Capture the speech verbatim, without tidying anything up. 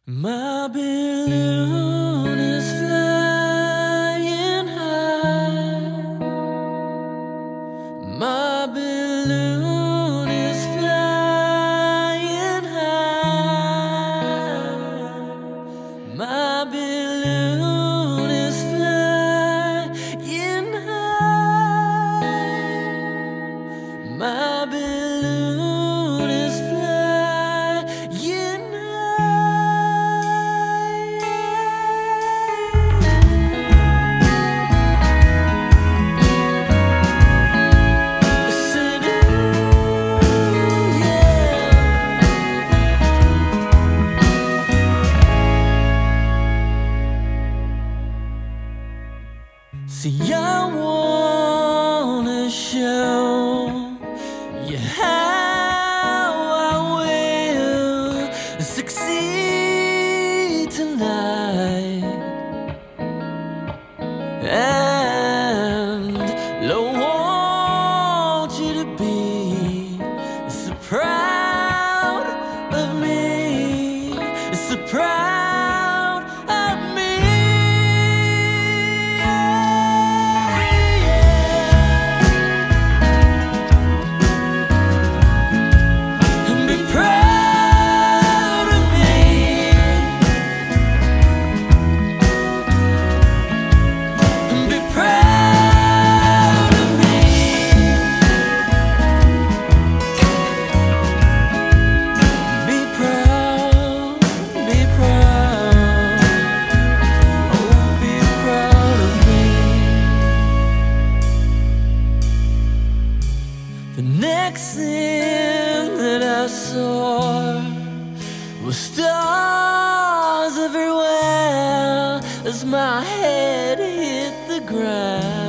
My balloon is flying high. My balloon is flying high. My balloon is flying high. My balloon is flying high. See, I wanna show you how I will succeed tonight, and I want you to be so proud of me, so proud of me. The next thing that I saw was stars everywhere as my head hit the ground.